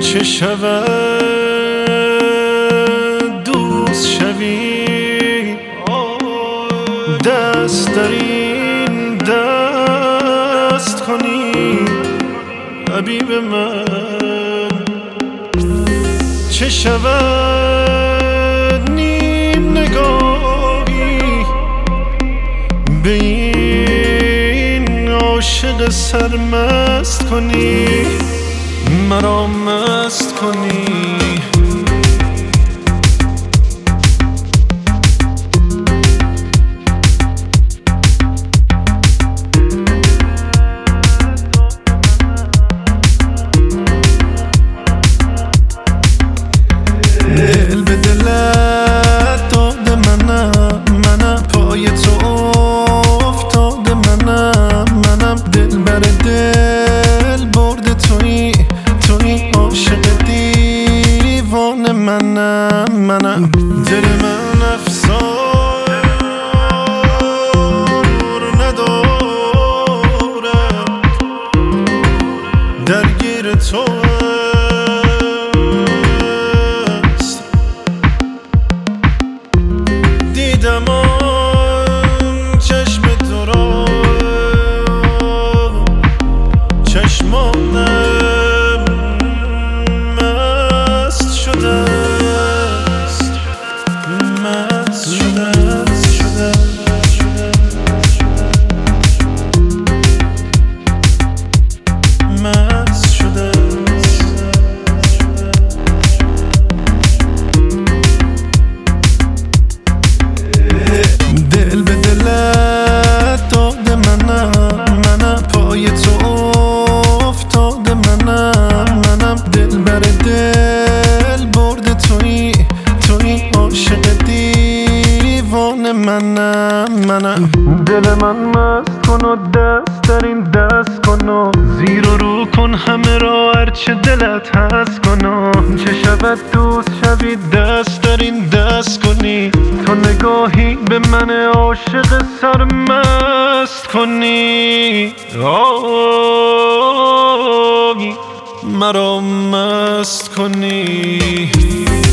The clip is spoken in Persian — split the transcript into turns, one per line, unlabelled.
چه شود دوست شوی، دست در این دست کنی حبیب من. چه شود نیم نگاهی به این عاشق سرمست کنی، مرا مست کنی. دل به دلت داده منم پای تو افتاده منم دل بر دل برده توی عاشق دیوانه منم دل من افسار ندارد درگیر تو است. دیدم آن چشم تو را، چشمانم دل به دلت داده منم پای تو افتاده منم دل بر دل برده توی عاشق دیوانه منم دل من مست کن و دست در این دست کن و زیر و رو کن همه را هرچه دلت هست کن و چه شود دوست شوی دست در این دست کنی، تو نگاهی به من عاشق سرمست کنی، مرا مست کنی.